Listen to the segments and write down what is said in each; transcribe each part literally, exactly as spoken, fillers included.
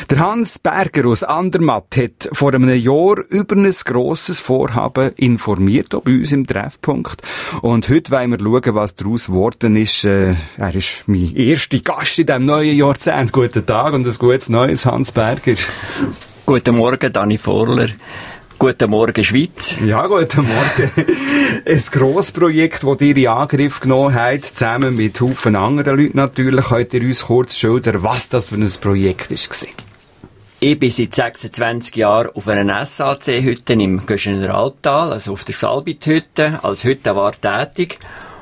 Der Hans Berger aus Andermatt hat vor einem Jahr über ein grosses Vorhaben informiert, auch bei uns im Treffpunkt. Und heute wollen wir schauen, was daraus geworden ist. Äh, er ist mein erster Gast in diesem neuen Jahrzehnt. Guten Tag und ein gutes Neues, Hans Berger. Guten Morgen, Dani Vorler. Guten Morgen, Schweiz. Ja, guten Morgen. Ein grosses Projekt, das ihr in Angriff genommen habt, zusammen mit Haufen anderen Leuten natürlich. Könnt ihr uns kurz schildern, was das für ein Projekt war? Ich bin seit sechsundzwanzig Jahren auf einer S A C-Hütte im Göschener Albtal, also auf der Salbit-Hütte, als Hüttenwart tätig.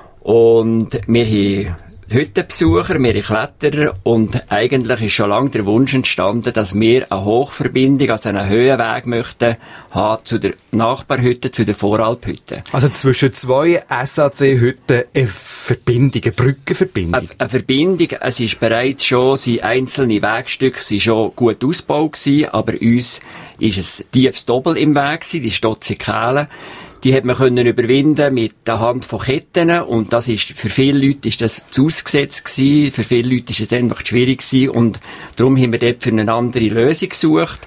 Und wir haben Hüttenbesucher, wir haben Kletterer und eigentlich ist schon lange der Wunsch entstanden, dass wir eine Hochverbindung, also einen Höhenweg möchten haben zu der Nachbarhütte, zu der Voralphütte. Also zwischen zwei S A C-Hütten eine Verbindung, eine Brückenverbindung? Eine, eine Verbindung, es ist bereits schon, sind einzelne Wegstücke sind schon gut ausgebaut gewesen, aber uns ist es tiefes Doppel im Weg gewesen, die Stotzigkählen. Die hat man können überwinden mit der Hand von Ketten und das ist, für viele Leute ist das zu ausgesetzt gewesen, für viele Leute ist es einfach schwierig gewesen und darum haben wir dort für eine andere Lösung gesucht.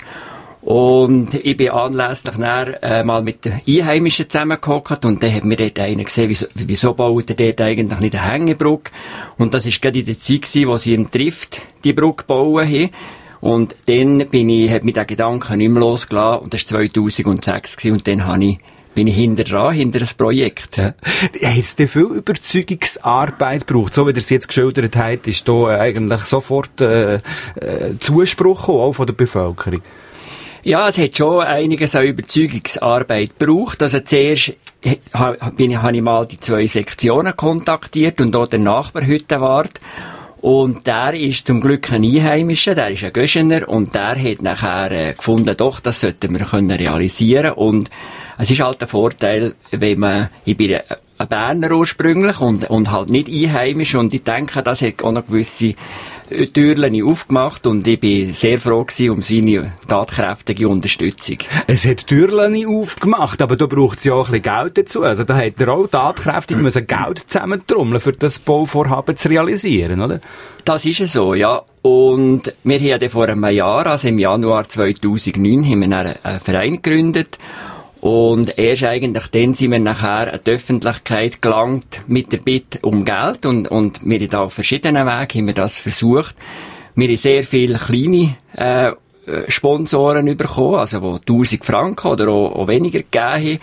Und ich bin anlässlich dann, äh, mal mit den Einheimischen zusammengehockt und dann hat mir dort einer gesehen, wieso, wieso baut er dort eigentlich nicht eine Hängebrücke? Und das ist gerade in der Zeit gewesen, wo sie im Trift die Brücke bauen haben. Und dann bin ich, hat mich der Gedanke nicht mehr losgelassen und das war zweitausendsechs gewesen und dann habe ich bin ich hinter dran, hinter das Projekt. Ja. Hat es denn viel Überzeugungsarbeit gebraucht? So wie ihr es jetzt geschildert habt, ist da eigentlich sofort äh, äh, Zuspruch gekommen, auch von der Bevölkerung? Ja, es hat schon einiges an Überzeugungsarbeit gebraucht. Also zuerst habe ich, hab ich mal die zwei Sektionen kontaktiert und auch den Nachbarhüttenwart. Und der ist zum Glück ein Einheimischer, der ist ein Göschener und der hat nachher äh, gefunden, doch, das sollten wir können realisieren. Und es ist halt der Vorteil, wenn man, ich bin ein Berner ursprünglich und, und halt nicht einheimisch und ich denke, das hat auch noch gewisse Türchen aufgemacht und ich bin sehr froh gewesen um seine tatkräftige Unterstützung. Es hat Türchen aufgemacht, aber da braucht es ja auch ein bisschen Geld dazu. Also da hat er auch tatkräftig müssen Geld zusammentrommeln, für das Bauvorhaben zu realisieren, oder? Das ist es so, ja. Und wir haben ja vor einem Jahr, also im Januar zweitausendneun, haben wir einen Verein gegründet. Und erst eigentlich dann sind wir nachher an die Öffentlichkeit gelangt mit der Bitte um Geld und, und wir haben da auf verschiedenen Wegen haben wir das versucht. Wir haben sehr viele kleine äh, Sponsoren bekommen, also die tausend Franken oder auch, auch weniger gegeben haben.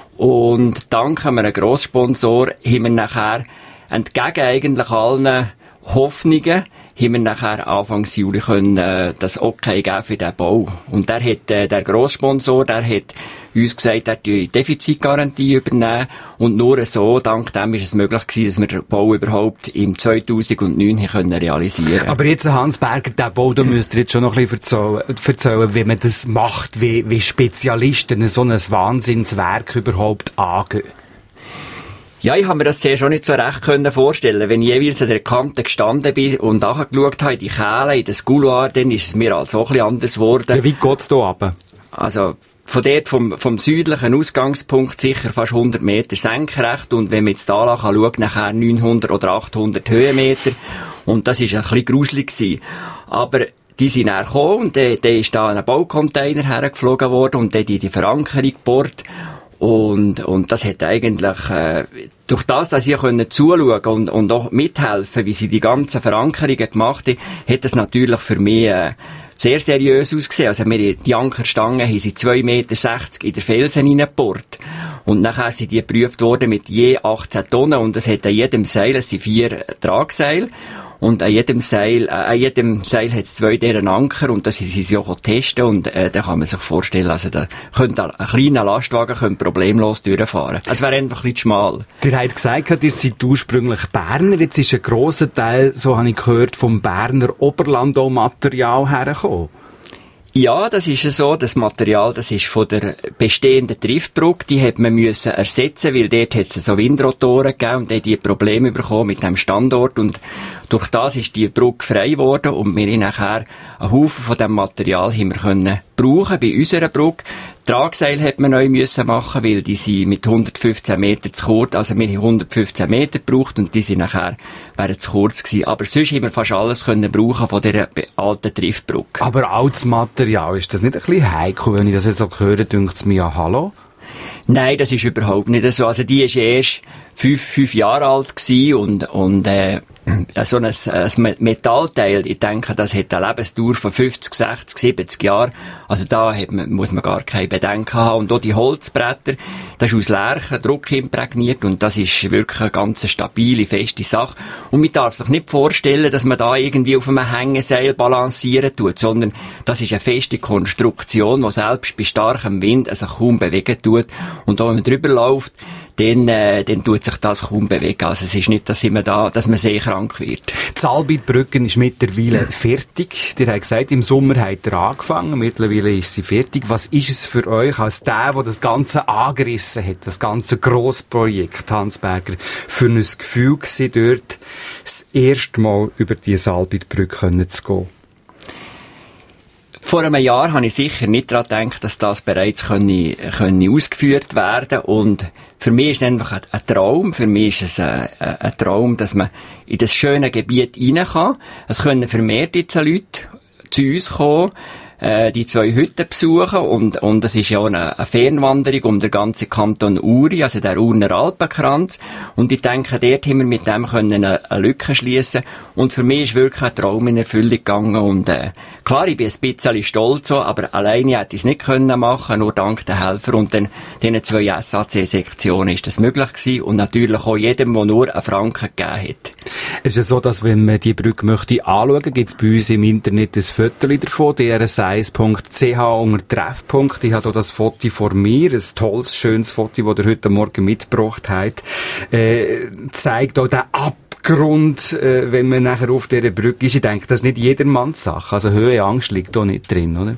Und dank einem Grosssponsor haben wir nachher entgegen eigentlich allen Hoffnungen haben wir nachher Anfangs Juli können, äh, das Okay geben für den Bau. Und der hat, äh, der Grosssponsor, der hat uns gesagt, er die Defizitgarantie übernehmen. Und nur so, dank dem ist es möglich gewesen, dass wir den Bau überhaupt im zweitausendneun können realisieren. Aber jetzt, Hans Berger, den Bau, da müsst ihr jetzt schon noch ein bisschen erzählen, erzählen wie man das macht, wie, wie Spezialisten so ein Wahnsinnswerk überhaupt angehen. Ja, ich habe mir das sehr schon nicht so recht können vorstellen. Wenn ich jeweils an der Kante gestanden bin und nachgeschaut habe, in die Kähle, in das Couloir, dann ist es mir halt so ein bisschen anders geworden. Ja, wie geht's da runter? Also, von dort, vom, vom südlichen Ausgangspunkt sicher fast hundert Meter senkrecht und wenn man jetzt da schaut, nachher neunhundert oder achthundert Höhenmeter und das ist ein bisschen gruselig gewesen. Aber die sind dann gekommen und dann, dann ist da ein Baucontainer hergeflogen worden und dann die, die Verankerung gebohrt. Und, und das hat eigentlich, äh, durch das, dass ich können zuschauen und, und auch mithelfen, wie sie die ganzen Verankerungen gemacht haben, hat das natürlich für mich, äh, sehr seriös ausgesehen. Also, wir, die Ankerstangen haben sie zwei Meter sechzig in den Felsen hineingebohrt. Und nachher sind die geprüft worden mit je achtzehn Tonnen und es hat an jedem Seil, es sind vier Tragseile. Und an jedem Seil, äh, an jedem Seil hat es zwei deren Anker und das sind sie auch testen und äh, da kann man sich vorstellen, also da könnte ein kleiner Lastwagen könnte problemlos durchfahren. Es wäre einfach ein bisschen schmal. Ihr habt gesagt, ihr seid ursprünglich Berner, jetzt ist ein grosser Teil, so habe ich gehört, vom Berner Oberland auch Material hergekommen. Ja, das ist ja so. Das Material, das ist von der bestehenden Triftbrücke. Die hat man müssen ersetzen, weil dort hat es so Windrotoren gegeben und die haben die Probleme bekommen mit dem Standort. Und durch das ist die Brücke frei geworden und wir haben nachher einen Haufen von diesem Material haben wir können brauchen bei unserer Brücke. Tragseil hat man neu müssen machen, weil die sind mit hundertfünfzehn Meter zu kurz, also wir haben hundertfünfzehn Meter gebraucht und die sind nachher, wären zu kurz gewesen. Aber sonst haben wir fast alles können brauchen von dieser alten Triftbrücke. Aber altes Material, ist das nicht ein bisschen heikel, wenn ich das jetzt so höre, denkt es mir, ja, hallo? Nein, das ist überhaupt nicht so. Also die ist erst fünf, fünf Jahre alt gewesen und, und, äh, so ein, ein Metallteil, ich denke, das hat eine Lebensdauer von fünfzig, sechzig, siebzig Jahren. Also da hat man, muss man gar keine Bedenken haben. Und auch die Holzbretter, das ist aus Lärchen, Druck imprägniert und das ist wirklich eine ganz stabile, feste Sache. Und man darf sich nicht vorstellen, dass man da irgendwie auf einem Hängeseil balancieren tut, sondern das ist eine feste Konstruktion, die selbst bei starkem Wind sich kaum bewegen tut. Und da, wenn man drüber läuft, dann, äh, dann tut sich das kaum bewegen. Also es ist nicht, dass man da, dass man sehr krank wird. Die Albitbrücke ist mittlerweile fertig. Ihr habt gesagt, im Sommer habt ihr angefangen. Mittlerweile ist sie fertig. Was ist es für euch als der, der das Ganze angerissen hat, das ganze Grossprojekt Hans Berger, für ein Gefühl gewesen, dort das erste Mal über diese Albitbrücke zu gehen? Vor einem Jahr habe ich sicher nicht daran gedacht, dass das bereits können, können ausgeführt werden. Und für mich ist es einfach ein, ein Traum. Für mich ist es ein, ein Traum, dass man in das schöne Gebiet rein kann. Es können vermehrt jetzt Leute zu uns kommen, äh, die zwei Hütten besuchen. Und, und es ist ja auch eine, eine Fernwanderung um den ganzen Kanton Uri, also der Urner Alpenkranz. Und ich denke, dort haben wir mit dem können eine, eine Lücke schliessen. Und für mich ist wirklich ein Traum in Erfüllung gegangen. Und äh, klar, ich bin ein bisschen stolz, so, aber alleine hätte ich es nicht können machen, nur dank der Helfer und den, den zwei S A C-Sektionen ist das möglich gewesen. Und natürlich auch jedem, der nur einen Franken gegeben hat. Es ist ja so, dass wenn man die Brücke möchte anschauen, gibt es bei uns im Internet ein Foto davon, d r s eins punkt c h unter Treffpunkt. Ich habe hier das Foto vor mir, ein tolles, schönes Foto, das ihr heute Morgen mitgebracht habt, äh, zeigt auch den Abgrund, äh, wenn man nachher auf dieser Brücke ist. Ich denke, das ist nicht jedermanns Sache. Also Höhe Angst liegt da nicht drin, oder?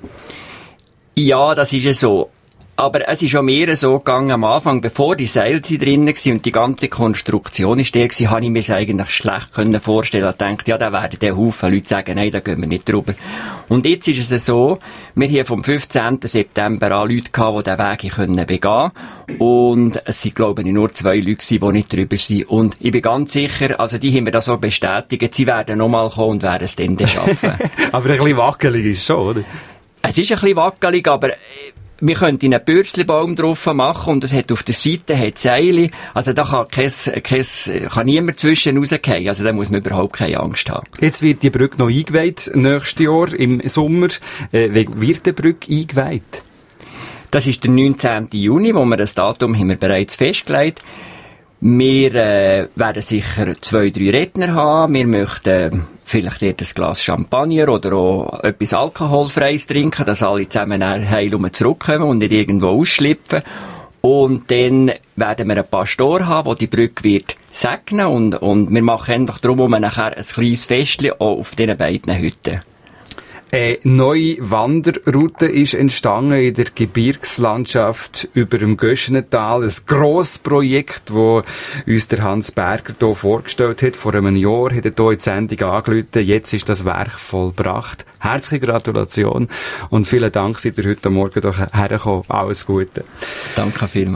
Ja, das ist ja so. Aber es ist auch mehr so gegangen am Anfang, bevor die Seile drinnen waren und die ganze Konstruktion ist der gewesen, habe ich mir es eigentlich schlecht können vorstellen. Ich dachte, ja, da werden der Haufen Leute sagen, nein, da gehen wir nicht drüber. Und jetzt ist es so, wir haben vom fünfzehnten September an Leute gehabt, die diesen Weg können begehen. Und es sind, glaube ich, nur zwei Leute gewesen, die nicht drüber sind. Und ich bin ganz sicher, also die haben mir das so bestätigt, sie werden nochmal kommen und werden es dann schaffen. Aber ein bisschen wackelig ist es schon, oder? Es ist ein bisschen wackelig, aber wir könnten einen Bürzelbaum drauf machen und es hat auf der Seite hat Seile. Also da kann, kein, kein, kann niemand zwischen rausgehen. Also da muss man überhaupt keine Angst haben. Jetzt wird die Brücke noch eingeweiht, nächstes Jahr im Sommer. Äh, wie wird die Brücke eingeweiht? Das ist der neunzehnten Juni, wo wir das Datum haben wir bereits festgelegt. Wir äh, werden sicher zwei, drei Redner haben. Wir möchten vielleicht dort ein Glas Champagner oder auch etwas Alkoholfreies trinken, dass alle zusammen heil zurückkommen und nicht irgendwo ausschlüpfen. Und dann werden wir einen Pastor haben, der die Brücke wird segnen und, und wir machen einfach darum nachher ein kleines Festchen auch auf diesen beiden Hütten. Eine neue Wanderroute ist entstanden in der Gebirgslandschaft über dem Göschenental. Ein grosses Projekt, das uns der Hans Berger hier vorgestellt hat. Vor einem Jahr hat er hier in die Sendung angerufen. Jetzt ist das Werk vollbracht. Herzliche Gratulation und vielen Dank, seid ihr heute Morgen hierher hergekommen. Alles Gute. Danke vielmals.